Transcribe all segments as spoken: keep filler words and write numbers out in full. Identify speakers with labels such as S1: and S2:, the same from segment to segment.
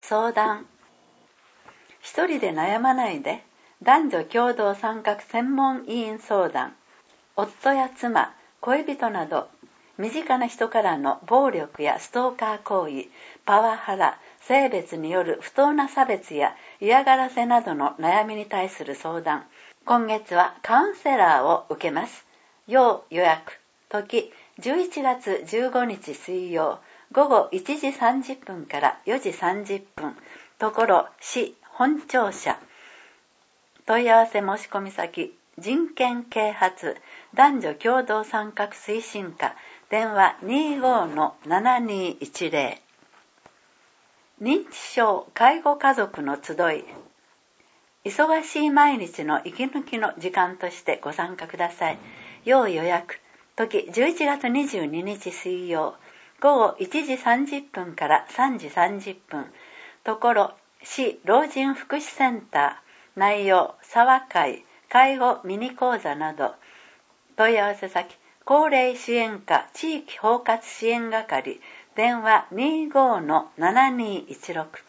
S1: 相談。一人で悩まないで、男女共同参画専門委員相談。夫や妻、恋人など身近な人からの暴力やストーカー行為、パワハラ、性別による不当な差別や嫌がらせなどの悩みに対する相談。今月はカウンセラーを受けます。要予約。時じゅういちがつじゅうごにち水曜、午後いちじさんじゅっぷんからよじさんじゅっぷん。ところ市本庁舎。問い合わせ申し込み先、人権啓発男女共同参画推進課、電話 にじゅうごのななにいちゼロ。認知症介護家族の集い。忙しい毎日の息抜きの時間としてご参加ください。要予約。時じゅういちがつにじゅうににち水曜、午後いちじさんじゅっぷんからさんじさんじゅっぷん。ところ市老人福祉センター。内容沢会、介護ミニ講座など。問い合わせ先、高齢支援課地域包括支援係、電話 にじゅうごのななにいちろく。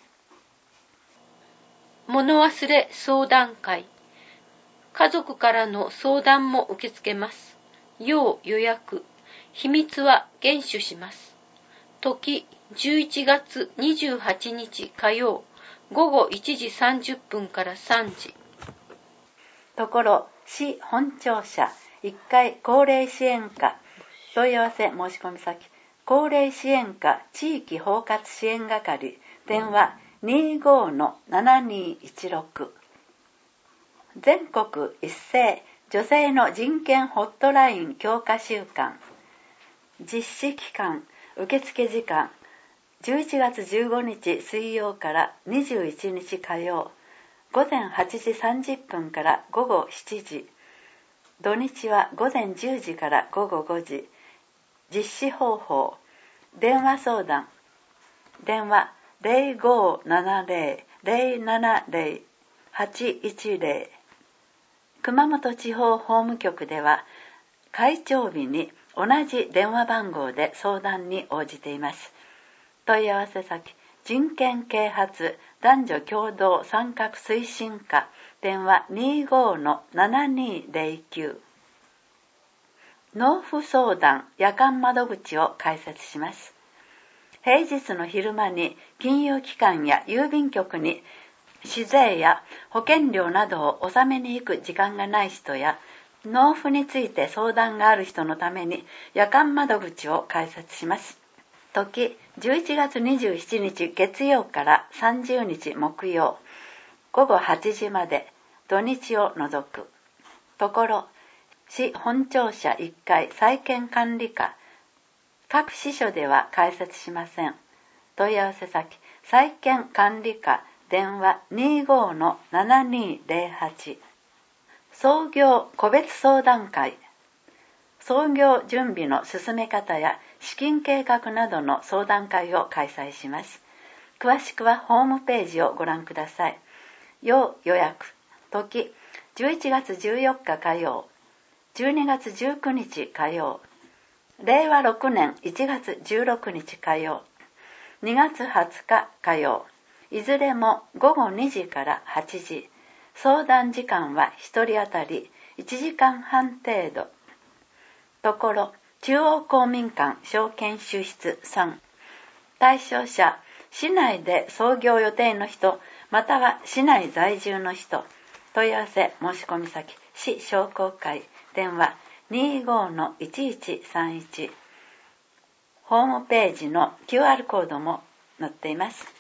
S2: 物忘れ相談会。家族からの相談も受け付けます。要予約。秘密は厳守します。時じゅういちがつにじゅうはちにち火曜、午後いちじさんじゅっぷんからさんじ。
S1: ところ市本庁舎いっかい高齢支援課。問い合わせ申し込み先、高齢支援課地域包括支援係、電話 にじゅうごのななにいちろく。全国一斉女性の人権ホットライン強化週間。実施期間、受付時間、じゅういちがつじゅうごにち水曜からにじゅういちにち火曜、午前はちじさんじゅっぷんから午後しちじ。土日は午前じゅうじから午後ごじ。実施方法、電話相談。電話 ゼロごーななゼロ ゼロななゼロ はちいちゼロ。熊本地方法務局では開庁日に同じ電話番号で相談に応じています。問い合わせ先、人権啓発男女共同参画推進課、電話 にじゅうごのななにゼロきゅう。納付相談夜間窓口を開設します。平日の昼間に金融機関や郵便局に市税や保険料などを納めに行く時間がない人や、納付について相談がある人のために夜間窓口を開設します。時じゅういちがつにじゅうしちにち月曜からさんじゅうにち木曜、午後はちじまで、土日を除く。ところ市本庁舎いっかい再建管理課。各支所では開設しません。問い合わせ先、再建管理課、電話 にじゅうごのななにゼロはち。創業個別相談会。創業準備の進め方や資金計画などの相談会を開催します。詳しくはホームページをご覧ください。要予約。時じゅういちがつじゅうよっか火曜、じゅうにがつじゅうくにち火曜、れいわろくねんいちがつじゅうろくにち火曜、にがつはつか火曜、いずれもごごにじからはちじ。相談時間はひとり当たりいちじかんはん程度。ところ中央公民館証券収室さん。対象者、市内で創業予定の人、または市内在住の人。問い合わせ申し込み先、市商工会、電話 にじゅうごのいちいちさんいち。ホームページの キューアール コードも載っています。